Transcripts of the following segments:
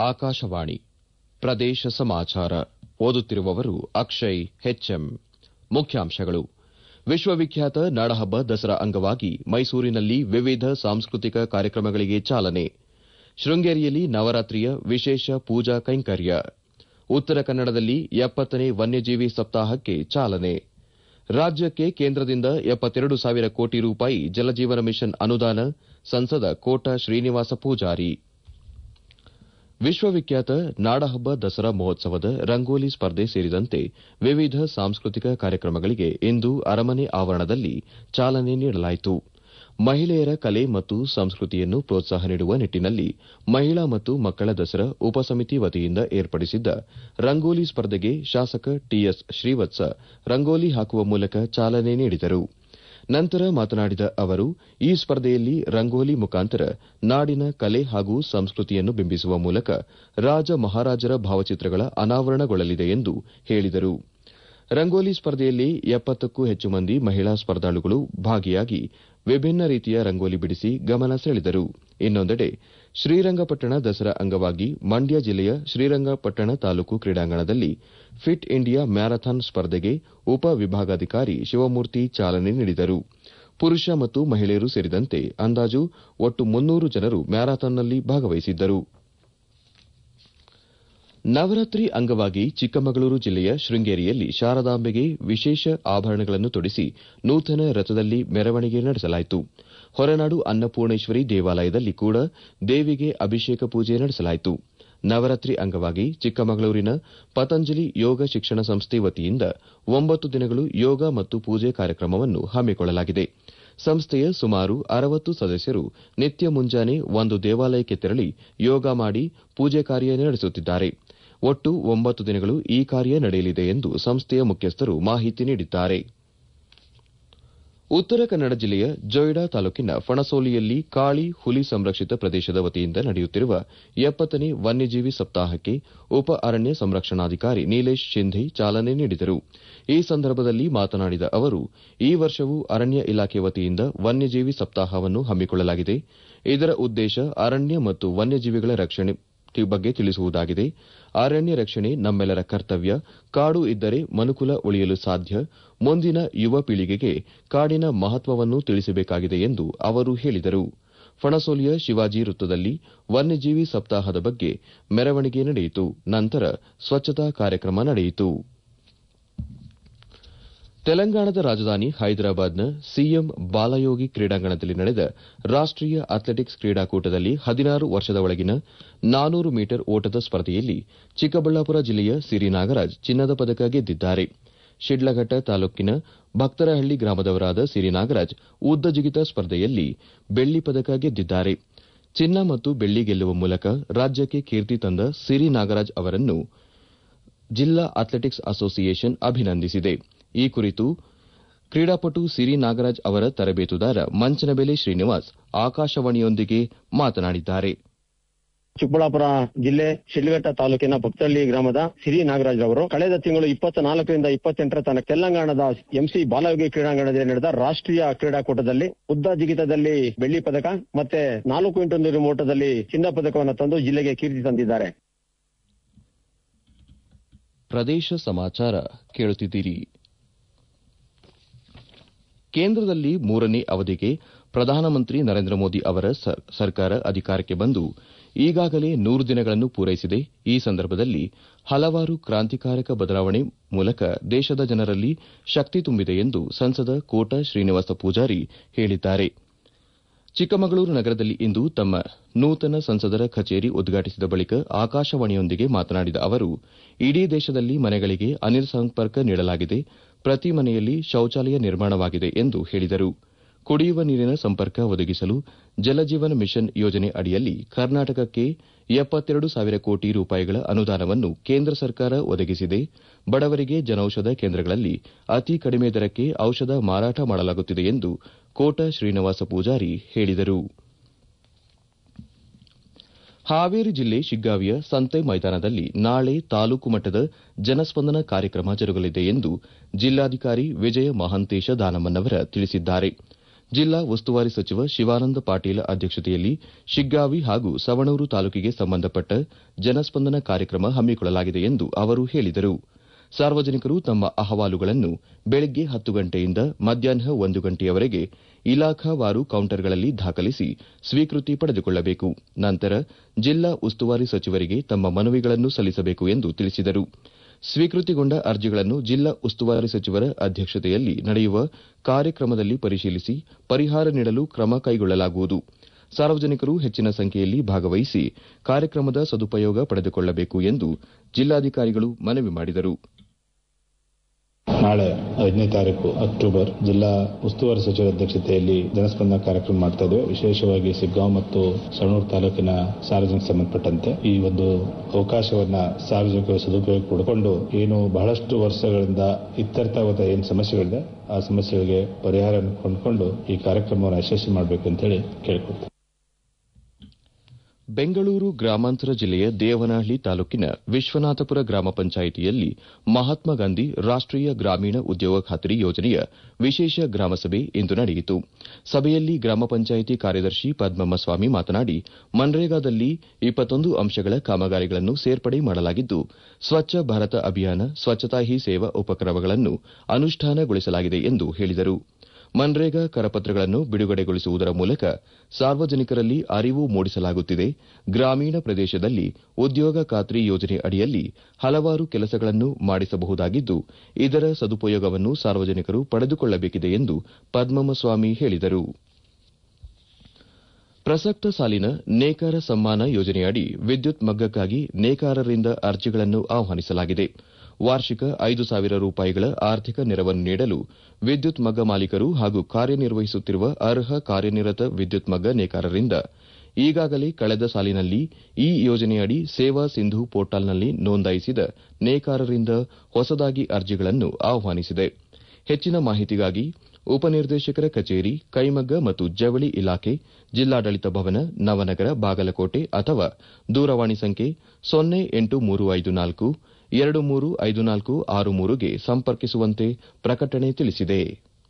ಆಕಾಶವಾಣಿ ಪ್ರದೇಶ ಸಮಾಚಾರ ಓದುತ್ತಿರುವವರು ಅಕ್ಷಯ್ ಹೆಚ್ಎಂ. ಮುಖ್ಯಾಂಶಗಳು. ವಿಶ್ವವಿಖ್ಯಾತ ನಾಡಹಬ್ಬ ದಸರಾ ಅಂಗವಾಗಿ ಮೈಸೂರಿನಲ್ಲಿ ವಿವಿಧ ಸಾಂಸ್ಕೃತಿಕ ಕಾರ್ಯಕ್ರಮಗಳಿಗೆ ಚಾಲನೆ. ಶೃಂಗೇರಿಯಲ್ಲಿ ನವರಾತ್ರಿಯ ವಿಶೇಷ ಪೂಜಾ ಕೈಂಕರ್ಯ. ಉತ್ತರ ಕನ್ನಡದಲ್ಲಿ 70ನೇ ವನ್ಯಜೀವಿ ಸಪ್ತಾಹಕ್ಕೆ ಚಾಲನೆ. ರಾಜ್ಯಕ್ಕೆ ಕೇಂದ್ರದಿಂದ 72,000 ಕೋಟಿ ರೂಪಾಯಿ ಜಲಜೀವನ ಮಿಷನ್ ಅನುದಾನ. ಸಂಸದ ಕೋಟ ಶ್ರೀನಿವಾಸ ಪೂಜಾರಿ. ವಿಶ್ವವಿಖ್ಯಾತ ನಾಡಹಬ್ಬ ದಸರಾ ಮಹೋತ್ಸವದ ರಂಗೋಲಿ ಸ್ಪರ್ಧೆ ಸೇರಿದಂತೆ ವಿವಿಧ ಸಾಂಸ್ಕೃತಿಕ ಕಾರ್ಯಕ್ರಮಗಳಿಗೆ ಇಂದು ಅರಮನೆ ಆವರಣದಲ್ಲಿ ಚಾಲನೆ ನೀಡಲಾಯಿತು. ಮಹಿಳೆಯರ ಕಲೆ ಮತ್ತು ಸಂಸ್ಕೃತಿಯನ್ನು ಪ್ರೋತ್ಸಾಹ ನೀಡುವ ನಿಟ್ಟಿನಲ್ಲಿ ಮಹಿಳಾ ಮತ್ತು ಮಕ್ಕಳ ದಸರಾ ಉಪಸಮಿತಿ ವತಿಯಿಂದ ಏರ್ಪಡಿಸಿದ್ದ ರಂಗೋಲಿ ಸ್ಪರ್ಧೆಗೆ ಶಾಸಕ ಟಿಎಸ್ ಶ್ರೀವತ್ಸ ರಂಗೋಲಿ ಹಾಕುವ ಮೂಲಕ ಚಾಲನೆ ನೀಡಿದರು. ನಂತರ ಮಾತನಾಡಿದ ಅವರು, ಈ ಸ್ಪರ್ಧೆಯಲ್ಲಿ ರಂಗೋಲಿ ಮುಖಾಂತರ ನಾಡಿನ ಕಲೆ ಹಾಗೂ ಸಂಸ್ಕೃತಿಯನ್ನು ಬಿಂಬಿಸುವ ಮೂಲಕ ರಾಜ ಮಹಾರಾಜರ ಭಾವಚಿತ್ರಗಳ ಅನಾವರಣಗೊಳ್ಳಲಿದೆ ಎಂದು ಹೇಳಿದರು. ರಂಗೋಲಿ ಸ್ಪರ್ಧೆಯಲ್ಲಿ 70ಕ್ಕೂ ಹೆಚ್ಚು ಮಂದಿ ಮಹಿಳಾ ಸ್ಪರ್ಧಾಳುಗಳು ಭಾಗಿಯಾಗಿ ವಿಭಿನ್ನ ರೀತಿಯ ರಂಗೋಲಿ ಬಿಡಿಸಿ ಗಮನ ಸೆಳೆದರು. ಇನ್ನೊಂದೆಡೆ ಶ್ರೀರಂಗಪಟ್ಟಣ ದಸರಾ ಅಂಗವಾಗಿ ಮಂಡ್ಯ ಜಿಲ್ಲೆಯ ಶ್ರೀರಂಗಪಟ್ಟಣ ತಾಲೂಕು ಕ್ರೀಡಾಂಗಣದಲ್ಲಿ ಫಿಟ್ ಇಂಡಿಯಾ ಮ್ಯಾರಥಾನ್ ಸ್ಪರ್ಧೆಗೆ ಉಪ ವಿಭಾಗಾಧಿಕಾರಿ ಶಿವಮೂರ್ತಿ ಚಾಲನೆ ನೀಡಿದರು. ಪುರುಷ ಮತ್ತು ಮಹಿಳೆಯರು ಸೇರಿದಂತೆ ಅಂದಾಜು ಒಟ್ಟು 300 ಜನರು ಮ್ಯಾರಥಾನ್ನಲ್ಲಿ ಭಾಗವಹಿಸಿದ್ದರು. ನವರಾತ್ರಿ ಅಂಗವಾಗಿ ಚಿಕ್ಕಮಗಳೂರು ಜಿಲ್ಲೆಯ ಶೃಂಗೇರಿಯಲ್ಲಿ ಶಾರದಾಂಬೆಗೆ ವಿಶೇಷ ಆಭರಣಗಳನ್ನು ತೊಡಿಸಿ ನೂತನ ರಥದಲ್ಲಿ ಮೆರವಣಿಗೆ ನಡೆಸಲಾಯಿತು. ಹೊರನಾಡು ಅನ್ನಪೂರ್ಣೇಶ್ವರಿ ದೇವಾಲಯದಲ್ಲಿ ಕೂಡ ದೇವಿಗೆ ಅಭಿಷೇಕ ಪೂಜೆ ನಡೆಸಲಾಯಿತು. ನವರಾತ್ರಿ ಅಂಗವಾಗಿ ಚಿಕ್ಕಮಗಳೂರಿನ ಪತಂಜಲಿ ಯೋಗ ಶಿಕ್ಷಣ ಸಂಸ್ಥೆ ವತಿಯಿಂದ 9 ದಿನಗಳು ಯೋಗ ಮತ್ತು ಪೂಜೆ ಕಾರ್ಯಕ್ರಮವನ್ನು ಹಮ್ಮಿಕೊಳ್ಳಲಾಗಿದೆ. ಸಂಸ್ಥೆಯ ಸುಮಾರು 60 ಸದಸ್ಯರು ನಿತ್ಯ ಮುಂಜಾನೆ ಒಂದು ದೇವಾಲಯಕ್ಕೆ ತೆರಳಿ ಯೋಗ ಮಾಡಿ ಪೂಜೆ ಕಾರ್ಯ ನಡೆಸುತ್ತಿದ್ದಾರೆ. ಒಟ್ಟು 9 ದಿನಗಳು ಈ ಕಾರ್ಯ ನಡೆಯಲಿದೆ ಎಂದು ಸಂಸ್ಥೆಯ ಮುಖ್ಯಸ್ಥರು ಮಾಹಿತಿ ನೀಡಿದ್ದಾರೆ. ಉತ್ತರ ಕನ್ನಡ ಜಿಲ್ಲೆಯ ಜೊಯ್ಡಾ ತಾಲೂಕಿನ ಫಣಸೋಲಿಯಲ್ಲಿ ಕಾಳಿ ಹುಲಿ ಸಂರಕ್ಷಿತ ಪ್ರದೇಶದ ವತಿಯಿಂದ ನಡೆಯುತ್ತಿರುವ 70ನೇ ವನ್ಯಜೀವಿ ಸಪ್ತಾಹಕ್ಕೆ ಉಪ ಅರಣ್ಯ ಸಂರಕ್ಷಣಾಧಿಕಾರಿ ನೀಲೇಶ್ ಶಿಂಧೆ ಚಾಲನೆ ನೀಡಿದರು. ಈ ಸಂದರ್ಭದಲ್ಲಿ ಮಾತನಾಡಿದ ಅವರು, ಈ ವರ್ಷವೂ ಅರಣ್ಯ ಇಲಾಖೆ ವತಿಯಿಂದ ವನ್ಯಜೀವಿ ಸಪ್ತಾಹವನ್ನು ಹಮ್ಮಿಕೊಳ್ಳಲಾಗಿದೆ. ಇದರ ಉದ್ದೇಶ ಅರಣ್ಯ ಮತ್ತು ವನ್ಯಜೀವಿಗಳ ರಕ್ಷಣೆ ಬಗ್ಗೆ ತಿಳಿಸುವುದಾಗಿದೆ. ಅರಣ್ಯ ರಕ್ಷಣೆ ನಮ್ಮೆಲ್ಲರ ಕರ್ತವ್ಯ. ಕಾಡು ಇದ್ದರೆ ಮನುಕುಲ ಉಳಿಯಲು ಸಾಧ್ಯ. ಮುಂದಿನ ಯುವ ಪೀಳಿಗೆಗೆ ಕಾಡಿನ ಮಹತ್ವವನ್ನು ತಿಳಿಸಬೇಕಾಗಿದೆ ಎಂದು ಅವರು ಹೇಳಿದರು. ಫಣಸೋಲಿಯ ಶಿವಾಜಿ ವೃತ್ತದಲ್ಲಿ ವನ್ಯಜೀವಿ ಸಪ್ತಾಹದ ಬಗ್ಗೆ ಮೆರವಣಿಗೆ ನಡೆಯಿತು. ನಂತರ ಸ್ವಚ್ಛತಾ ಕಾರ್ಯಕ್ರಮ ನಡೆಯಿತು. ತೆಲಂಗಾಣದ ರಾಜಧಾನಿ ಹೈದರಾಬಾದ್ನ ಸಿಎಂ ಬಾಲಯೋಗಿ ಕ್ರೀಡಾಂಗಣದಲ್ಲಿ ನಡೆದ ರಾಷ್ಟೀಯ ಅಥ್ಲೆಟಿಕ್ಸ್ ಕ್ರೀಡಾಕೂಟದಲ್ಲಿ 16 ವರ್ಷದ ಒಳಗಿನ 400 ಮೀಟರ್ ಓಟದ ಸ್ಪರ್ಧೆಯಲ್ಲಿ ಚಿಕ್ಕಬಳ್ಳಾಪುರ ಜಿಲ್ಲೆಯ ಸಿರಿ ನಾಗರಾಜ್ ಚಿನ್ನದ ಪದಕ ಗೆದ್ದಿದ್ದಾರೆ. ಶಿಡ್ಲಘಟ್ಟ ತಾಲೂಕಿನ ಭಕ್ತರಹಳ್ಳಿ ಗ್ರಾಮದವರಾದ ಸಿರಿ ನಾಗರಾಜ್ ಉದ್ದ ಜಿಗಿತ ಸ್ಪರ್ಧೆಯಲ್ಲಿ ಬೆಳ್ಳಿ ಪದಕ ಗೆದ್ದಿದ್ದಾರೆ. ಚಿನ್ನ ಮತ್ತು ಬೆಳ್ಳಿ ಗೆಲ್ಲುವ ಮೂಲಕ ರಾಜ್ಯಕ್ಕೆ ಕೀರ್ತಿ ತಂದ ಸಿರಿ ನಾಗರಾಜ್ ಅವರನ್ನು ಜಿಲ್ಲಾ ಅಥ್ಲೆಟಿಕ್ಸ್ ಅಸೋಸಿಯೇಷನ್ ಅಭಿನಂದಿಸಿದೆ. ಈ ಕುರಿತು ಕ್ರೀಡಾಪಟು ಸಿರಿ ನಾಗರಾಜ್ ಅವರ ತರಬೇತುದಾರ ಮಂಚನಬೆಲೆ ಶ್ರೀನಿವಾಸ್ ಆಕಾಶವಾಣಿಯೊಂದಿಗೆ ಮಾತನಾಡಿದ್ದಾರೆ. ಚಿಕ್ಕಬಳ್ಳಾಪುರ ಜಿಲ್ಲೆ ಶಿಡ್ಲಘಟ್ಟ ತಾಲೂಕಿನ ಭಕ್ತಹಳ್ಳಿ ಗ್ರಾಮದ ಸಿರಿ ನಾಗರಾಜ್ ಅವರು ಕಳೆದ ತಿಂಗಳು 24ರಿಂದ 28ರ ತನಕ ತೆಲಂಗಾಣದ ಎಂಸಿ ಬಾಲಯೋಗಿ ಕ್ರೀಡಾಂಗಣದಲ್ಲಿ ನಡೆದ ರಾಷ್ಟ್ರೀಯ ಕ್ರೀಡಾಕೂಟದಲ್ಲಿ ಉದ್ದ ಜಿಗಿತದಲ್ಲಿ ಬೆಳ್ಳಿ ಪದಕ ಮತ್ತೆ 4 x 100 ಓಟದಲ್ಲಿ ಚಿನ್ನ ಪದಕವನ್ನು ತಂದು ಜಿಲ್ಲೆಗೆ ಕೀರ್ತಿ ತಂದಿದ್ದಾರೆ. ಪ್ರದೇಶ ಸಮಾಚಾರ ಕೇಳುತ್ತಿದ್ದೀರಿ. ಕೇಂದ್ರದಲ್ಲಿ 3ನೇ ಅವಧಿಗೆ ಪ್ರಧಾನಮಂತ್ರಿ ನರೇಂದ್ರ ಮೋದಿ ಅವರ ಸರ್ಕಾರ ಅಧಿಕಾರಕ್ಕೆ ಬಂದು ಈಗಾಗಲೇ 100 ದಿನಗಳನ್ನು ಪೂರೈಸಿದೆ. ಈ ಸಂದರ್ಭದಲ್ಲಿ ಹಲವಾರು ಕ್ರಾಂತಿಕಾರಕ ಬದಲಾವಣೆ ಮೂಲಕ ದೇಶದ ಜನರಲ್ಲಿ ಶಕ್ತಿ ತುಂಬಿದೆ ಎಂದು ಸಂಸದ ಕೋಟ ಶ್ರೀನಿವಾಸ ಪೂಜಾರಿ ಹೇಳಿದ್ದಾರೆ. ಚಿಕ್ಕಮಗಳೂರು ನಗರದಲ್ಲಿ ಇಂದು ತಮ್ಮ ನೂತನ ಸಂಸದರ ಕಚೇರಿ ಉದ್ಘಾಟಿಸಿದ ಬಳಿಕ ಆಕಾಶವಾಣಿಯೊಂದಿಗೆ ಮಾತನಾಡಿದ ಅವರು, ಇಡೀ ದೇಶದಲ್ಲಿ ಮನೆಗಳಿಗೆ ಅನಿಲ ಸಂಪರ್ಕ ನೀಡಲಾಗಿದೆ. ಪ್ರತಿ ಮನೆಯಲ್ಲಿ ಶೌಚಾಲಯ ನಿರ್ಮಾಣವಾಗಿದೆ ಎಂದು ಹೇಳಿದರು. ಕುಡಿಯುವ ನೀರಿನ ಸಂಪರ್ಕ ಒದಗಿಸಲು ಜಲಜೀವನ ಮಿಷನ್ ಯೋಜನೆ ಅಡಿಯಲ್ಲಿ ಕರ್ನಾಟಕಕ್ಕೆ 72,000 ಕೋಟಿ ರೂಪಾಯಿಗಳ ಅನುದಾನವನ್ನು ಕೇಂದ್ರ ಸರ್ಕಾರ ಒದಗಿಸಿದೆ. ಬಡವರಿಗೆ ಜನೌಷಧ ಕೇಂದ್ರಗಳಲ್ಲಿ ಅತಿ ಕಡಿಮೆ ದರಕ್ಕೆ ಔಷಧ ಮಾರಾಟ ಮಾಡಲಾಗುತ್ತಿದೆ ಎಂದು ಕೋಟ ಶ್ರೀನಿವಾಸ ಪೂಜಾರಿ ಹೇಳಿದರು. ಹಾವೇರಿ ಜಿಲ್ಲೆ ಶಿಗ್ಗಾವಿಯ ಸಂತೆ ಮೈದಾನದಲ್ಲಿ ನಾಳೆ ತಾಲೂಕು ಮಟ್ಟದ ಜನಸ್ಪಂದನ ಕಾರ್ಯಕ್ರಮ ಜರುಗಲಿದೆ ಎಂದು ಜಿಲ್ಲಾಧಿಕಾರಿ ವಿಜಯ ಮಹಾಂತೇಶ ದಾನಮ್ಮನವರ ತಿಳಿಸಿದ್ದಾರೆ. ಜಿಲ್ಲಾ ಉಸ್ತುವಾರಿ ಸಚಿವ ಶಿವಾನಂದ ಪಾಟೀಲ ಅಧ್ಯಕ್ಷತೆಯಲ್ಲಿ ಶಿಗ್ಗಾವಿ ಹಾಗೂ ಸವಣೂರು ತಾಲೂಕಿಗೆ ಸಂಬಂಧಪಟ್ಟ ಜನಸ್ಪಂದನ ಕಾರ್ಯಕ್ರಮ ಹಮ್ಮಿಕೊಳ್ಳಲಾಗಿದೆ ಎಂದು ಅವರು ಹೇಳಿದರು. ಸಾರ್ವಜನಿಕರು ತಮ್ಮ ಅಹವಾಲುಗಳನ್ನು ಬೆಳಗ್ಗೆ 10 ಗಂಟೆಯಿಂದ ಮಧ್ಯಾಹ್ನ 1 ಗಂಟೆಯವರೆಗೆ ಇಲಾಖಾವಾರು ಕೌಂಟರ್ಗಳಲ್ಲಿ ದಾಖಲಿಸಿ ಸ್ವೀಕೃತಿ ಪಡೆದುಕೊಳ್ಳಬೇಕು. ನಂತರ ಜಿಲ್ಲಾ ಉಸ್ತುವಾರಿ ಸಚಿವರಿಗೆ ತಮ್ಮ ಮನವಿಗಳನ್ನು ಸಲ್ಲಿಸಬೇಕು ಎಂದು ತಿಳಿಸಿದರು. ಸ್ವೀಕೃತಿಗೊಂಡ ಅರ್ಜಿಗಳನ್ನು ಜಿಲ್ಲಾ ಉಸ್ತುವಾರಿ ಸಚಿವರ ಅಧ್ಯಕ್ಷತೆಯಲ್ಲಿ ನಡೆಯುವ ಕಾರ್ಯಕ್ರಮದಲ್ಲಿ ಪರಿಶೀಲಿಸಿ ಪರಿಹಾರ ನೀಡಲು ಕ್ರಮ ಕೈಗೊಳ್ಳಲಾಗುವುದು. ಸಾರ್ವಜನಿಕರು ಹೆಚ್ಚಿನ ಸಂಖ್ಯೆಯಲ್ಲಿ ಭಾಗವಹಿಸಿ ಕಾರ್ಯಕ್ರಮದ ಸದುಪಯೋಗ ಪಡೆದುಕೊಳ್ಳಬೇಕು ಎಂದು ಜಿಲ್ಲಾಧಿಕಾರಿಗಳು ಮನವಿ ಮಾಡಿದರು. ನಾಳೆ 5ನೇ ತಾರೀಕು ಅಕ್ಟೋಬರ್ ಜಿಲ್ಲಾ ಉಸ್ತುವಾರಿ ಸಚಿವರ ಅಧ್ಯಕ್ಷತೆಯಲ್ಲಿ ಜನಸ್ಪಂದನ ಕಾರ್ಯಕ್ರಮ ಮಾಡ್ತಾ ಇದ್ದೇವೆ. ವಿಶೇಷವಾಗಿ ಸಿಗ್ಗಾಂವ್ ಮತ್ತು ಸವಣೂರು ತಾಲೂಕಿನ ಸಾರ್ವಜನಿಕ ಸಂಬಂಧಪಟ್ಟಂತೆ ಈ ಒಂದು ಅವಕಾಶವನ್ನ ಸಾರ್ವಜನಿಕರು ಸದುಪಯೋಗ ಪಡೆದುಕೊಂಡು ಏನು ಬಹಳಷ್ಟು ವರ್ಷಗಳಿಂದ ಇತ್ಯರ್ಥವಾದ ಏನು ಸಮಸ್ಯೆಗಳಿದೆ ಆ ಸಮಸ್ಯೆಗಳಿಗೆ ಪರಿಹಾರ ಕೊಂಡುಕೊಂಡು ಈ ಕಾರ್ಯಕ್ರಮವನ್ನು ಯಶಸ್ವಿ ಮಾಡಬೇಕು ಅಂತ ಹೇಳಿ ಕೇಳಿಕೊಳ್ತೇವೆ. ಬೆಂಗಳೂರು ಗ್ರಾಮಾಂತರ ಜಿಲ್ಲೆಯ ದೇವನಹಳ್ಳಿ ತಾಲೂಕಿನ ವಿಶ್ವನಾಥಪುರ ಗ್ರಾಮ ಪಂಚಾಯಿತಿಯಲ್ಲಿ ಮಹಾತ್ಮ ಗಾಂಧಿ ರಾಷ್ಟೀಯ ಗ್ರಾಮೀಣ ಉದ್ಯೋಗ ಖಾತ್ರಿ ಯೋಜನೆಯ ವಿಶೇಷ ಗ್ರಾಮಸಭೆ ಇಂದು ನಡೆಯಿತು. ಸಭೆಯಲ್ಲಿ ಗ್ರಾಮ ಪಂಚಾಯಿತಿ ಕಾರ್ಯದರ್ಶಿ ಪದ್ಮಮ್ಮ ಸ್ವಾಮಿ ಮಾತನಾಡಿ, ಮನ್ರೇಗಾದಲ್ಲಿ 21 ಅಂಶಗಳ ಕಾಮಗಾರಿಗಳನ್ನು ಸೇರ್ಪಡೆ ಮಾಡಲಾಗಿದ್ದು, ಸ್ವಚ್ಛ ಭಾರತ ಅಭಿಯಾನ, ಸ್ವಚ್ಛತಾ ಹಿ ಸೇವಾ ಉಪಕ್ರಮಗಳನ್ನು ಅನುಷ್ಠಾನಗೊಳಿಸಲಾಗಿದೆ ಎಂದು ಹೇಳಿದರು. ಮನ್ರೇಗಾ ಕರಪತ್ರಗಳನ್ನು ಬಿಡುಗಡೆಗೊಳಿಸುವುದರ ಮೂಲಕ ಸಾರ್ವಜನಿಕರಲ್ಲಿ ಅರಿವು ಮೂಡಿಸಲಾಗುತ್ತಿದೆ. ಗ್ರಾಮೀಣ ಪ್ರದೇಶದಲ್ಲಿ ಉದ್ಯೋಗ ಖಾತ್ರಿ ಯೋಜನೆ ಅಡಿಯಲ್ಲಿ ಹಲವಾರು ಕೆಲಸಗಳನ್ನು ಮಾಡಿಸಬಹುದಾಗಿದ್ದು, ಇದರ ಸದುಪಯೋಗವನ್ನು ಸಾರ್ವಜನಿಕರು ಪಡೆದುಕೊಳ್ಳಬೇಕಿದೆ ಎಂದು ಪದ್ಮಮ್ಮ ಸ್ವಾಮಿ ಹೇಳಿದರು. ಪ್ರಸಕ್ತ ಸಾಲಿನ ನೇಕಾರ ಸಮ್ಮಾನ ಯೋಜನೆಯಡಿ ವಿದ್ಯುತ್ ಮಗ್ಗಕ್ಕಾಗಿ ನೇಕಾರರಿಂದ ಅರ್ಜಿಗಳನ್ನು ಆಹ್ವಾನಿಸಲಾಗಿದೆ. ವಾರ್ಷಿಕ 5,000 ರೂಪಾಯಿಗಳ ಆರ್ಥಿಕ ನೆರವನ್ನು ನೀಡಲು ವಿದ್ಯುತ್ ಮಗ್ಗ ಮಾಲೀಕರು ಹಾಗೂ ಕಾರ್ಯನಿರ್ವಹಿಸುತ್ತಿರುವ ಅರ್ಹ ಕಾರ್ಯನಿರತ ವಿದ್ಯುತ್ ಮಗ್ಗ ನೇಕಾರರಿಂದ ಈಗಾಗಲೇ ಕಳೆದ ಸಾಲಿನಲ್ಲಿ ಈ ಯೋಜನೆಯಡಿ ಸೇವಾ ಸಿಂಧು ಪೋರ್ಟಲ್ನಲ್ಲಿ ನೋಂದಾಯಿಸಿದ ನೇಕಾರರಿಂದ ಹೊಸದಾಗಿ ಅರ್ಜಿಗಳನ್ನು ಆಹ್ವಾನಿಸಿದೆ. ಹೆಚ್ಚಿನ ಮಾಹಿತಿಗಾಗಿ ಉಪನಿರ್ದೇಶಕರ ಕಚೇರಿ, ಕೈಮಗ್ಗ ಮತ್ತು ಜವಳಿ ಇಲಾಖೆ, ಜಿಲ್ಲಾಡಳಿತ ಭವನ, ನವನಗರ, ಬಾಗಲಕೋಟೆ ಅಥವಾ ದೂರವಾಣಿ ಸಂಖ್ಯೆ 083542 235463ಗೆ ಸಂಪರ್ಕಿಸುವಂತೆ ಪ್ರಕಟಣೆ ತಿಳಿಸಿದೆ.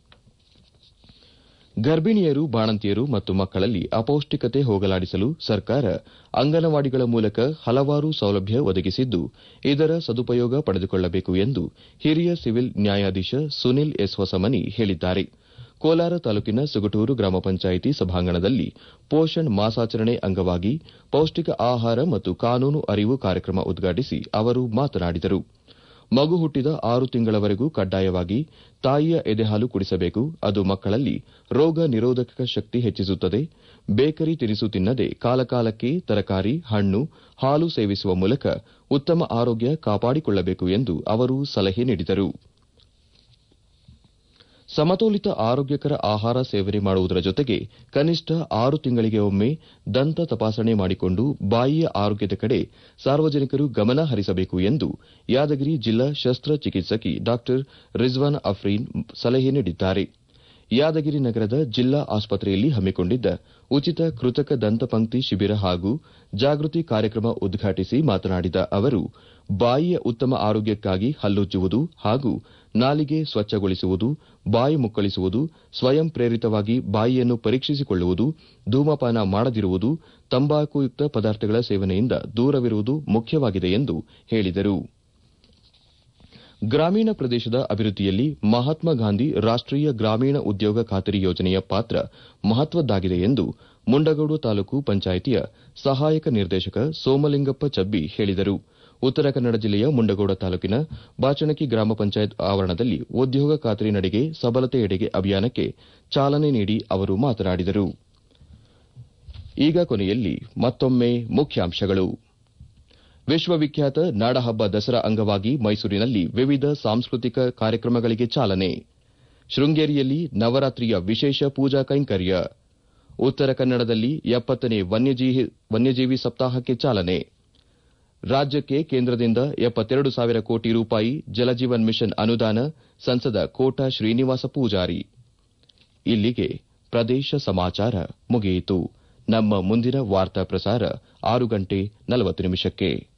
ಗರ್ಭಿಣಿಯರು, ಬಾಣಂತಿಯರು ಮತ್ತು ಮಕ್ಕಳಲ್ಲಿ ಅಪೌಷ್ಟಿಕತೆ ಹೋಗಲಾಡಿಸಲು ಸರ್ಕಾರ ಅಂಗನವಾಡಿಗಳ ಮೂಲಕ ಹಲವಾರು ಸೌಲಭ್ಯ ಒದಗಿಸಿದ್ದು, ಇದರ ಸದುಪಯೋಗ ಪಡೆದುಕೊಳ್ಳಬೇಕು ಎಂದು ಹಿರಿಯ ಸಿವಿಲ್ ನ್ಯಾಯಾಧೀಶ ಸುನಿಲ್ ಎಸ್ ಹೊಸಮನಿ ಹೇಳಿದ್ದಾರೆ. ಕೋಲಾರ ತಾಲೂಕಿನ ಸುಗಟೂರು ಗ್ರಾಮ ಪಂಚಾಯಿತಿ ಸಭಾಂಗಣದಲ್ಲಿ ಪೋಷಣ್ ಮಾಸಾಚರಣೆ ಅಂಗವಾಗಿ ಪೌಷ್ಟಿಕ ಆಹಾರ ಮತ್ತು ಕಾನೂನು ಅರಿವು ಕಾರ್ಯಕ್ರಮ ಉದ್ಘಾಟಿಸಿ ಅವರು ಮಾತನಾಡಿದರು. ಮಗು ಹುಟ್ಟಿದ 6 ತಿಂಗಳವರೆಗೂ ಕಡ್ಡಾಯವಾಗಿ ತಾಯಿಯ ಎದೆಹಾಲು ಕುಡಿಸಬೇಕು. ಅದು ಮಕ್ಕಳಲ್ಲಿ ರೋಗ ನಿರೋಧಕ ಶಕ್ತಿ ಹೆಚ್ಚಿಸುತ್ತದೆ. ಬೇಕರಿ ತಿನಿಸು ತಿನ್ನದೆ ಕಾಲಕಾಲಕ್ಕೆ ತರಕಾರಿ, ಹಣ್ಣು, ಹಾಲು ಸೇವಿಸುವ ಮೂಲಕ ಉತ್ತಮ ಆರೋಗ್ಯ ಕಾಪಾಡಿಕೊಳ್ಳಬೇಕು ಎಂದು ಅವರು ಸಲಹೆ ನೀಡಿದರು. ಸಮತೋಲಿತ ಆರೋಗ್ಯಕರ ಆಹಾರ ಸೇವನೆ ಮಾಡುವುದರ ಜೊತೆಗೆ ಕನಿಷ್ಠ 6 ತಿಂಗಳಿಗೆ ಒಮ್ಮೆ ದಂತ ತಪಾಸಣೆ ಮಾಡಿಕೊಂಡು ಬಾಯಿಯ ಆರೋಗ್ಯದ ಕಡೆ ಸಾರ್ವಜನಿಕರು ಗಮನ ಹರಿಸಬೇಕು ಎಂದು ಯಾದಗಿರಿ ಜಿಲ್ಲಾ ಶಸ್ತ್ರಚಿಕಿತ್ಸಕಿ ಡಾ ರಿಜ್ವಾನ್ ಅಫ್ರೀನ್ ಸಲಹೆ ನೀಡಿದ್ದಾರೆ. ಯಾದಗಿರಿ ನಗರದ ಜಿಲ್ಲಾ ಆಸ್ಪತ್ರೆಯಲ್ಲಿ ಹಮ್ಮಿಕೊಂಡಿದ್ದ ಉಚಿತ ಕೃತಕ ದಂತಪಂಕ್ತಿ ಶಿಬಿರ ಹಾಗೂ ಜಾಗೃತಿ ಕಾರ್ಯಕ್ರಮ ಉದ್ಘಾಟಿಸಿ ಮಾತನಾಡಿದ ಅವರು, ಬಾಯಿಯ ಉತ್ತಮ ಆರೋಗ್ಯಕ್ಕಾಗಿ ಹಲ್ಲುಜ್ಜುವುದು ಹಾಗೂ ನಾಲಿಗೆ ಸ್ವಚ್ಛಗೊಳಿಸುವುದು, ಬಾಯಿ ಮುಕ್ಕಳಿಸುವುದು, ಸ್ವಯಂ ಪ್ರೇರಿತವಾಗಿ ಬಾಯಿಯನ್ನು ಪರೀಕ್ಷಿಸಿಕೊಳ್ಳುವುದು, ಧೂಮಪಾನ ಮಾಡದಿರುವುದು, ತಂಬಾಕುಯುಕ್ತ ಪದಾರ್ಥಗಳ ಸೇವನೆಯಿಂದ ದೂರವಿರುವುದು ಮುಖ್ಯವಾಗಿದೆ ಎಂದು ಹೇಳಿದರು. ಗ್ರಾಮೀಣ ಪ್ರದೇಶದ ಅಭಿವೃದ್ಧಿಯಲ್ಲಿ ಮಹಾತ್ಮ ಗಾಂಧಿ ರಾಷ್ಟೀಯ ಗ್ರಾಮೀಣ ಉದ್ಯೋಗ ಖಾತರಿ ಯೋಜನೆಯ ಪಾತ್ರ ಮಹತ್ವದ್ದಾಗಿದೆ ಎಂದು ಮುಂಡಗೋಡು ತಾಲೂಕು ಪಂಚಾಯಿತಿಯ ಸಹಾಯಕ ನಿರ್ದೇಶಕ ಸೋಮಲಿಂಗಪ್ಪ ಚಬ್ಬಿ ಹೇಳಿದರು. ಉತ್ತರ ಕನ್ನಡ ಜಿಲ್ಲೆಯ ಮುಂಡಗೋಡ ತಾಲೂಕಿನ ಬಾಚಣಕಿ ಗ್ರಾಮ ಪಂಚಾಯತ್ ಆವರಣದಲ್ಲಿ ಉದ್ಯೋಗ ಖಾತರಿ ನಡಿಗೆ ಸಬಲತೆಯೆಡೆಗೆ ಅಭಿಯಾನಕ್ಕೆ ಚಾಲನೆ ನೀಡಿ ಅವರು ಮಾತನಾಡಿದರು. ಈಗ ಕೊನೆಯಲ್ಲಿ ಮತ್ತೊಮ್ಮೆ ಮುಖ್ಯಾಂಶಗಳು. ವಿಶ್ವವಿಖ್ಯಾತ ನಾಡಹಬ್ಬ ದಸರಾ ಅಂಗವಾಗಿ ಮೈಸೂರಿನಲ್ಲಿ ವಿವಿಧ ಸಾಂಸ್ಕೃತಿಕ ಕಾರ್ಯಕ್ರಮಗಳಿಗೆ ಚಾಲನೆ. ಶೃಂಗೇರಿಯಲ್ಲಿ ನವರಾತ್ರಿಯ ವಿಶೇಷ ಪೂಜಾ ಕೈಂಕರ್ಯ. ಉತ್ತರ ಕನ್ನಡದಲ್ಲಿ 70ನೇ ವನ್ಯಜೀವಿ ಸಪ್ತಾಹಕ್ಕೆ ಚಾಲನೆ. ರಾಜ್ಯಕ್ಕೆ ಕೇಂದ್ರದಿಂದ 72,000 ಕೋಟಿ ರೂಪಾಯಿ ಜಲಜೀವನ್ ಮಿಷನ್ ಅನುದಾನ. ಸಂಸದ ಕೋಟಾ ಶ್ರೀನಿವಾಸ ಪೂಜಾರಿ. ಇಲ್ಲಿಗೆ ಪ್ರದೇಶ ಸಮಾಚಾರ ಮುಗಿಯಿತು. ನಮ್ಮ ಮುಂದಿನ ವಾರ್ತಾ ಪ್ರಸಾರ 6:40 ನಿಮಿಷಕ್ಕೆ.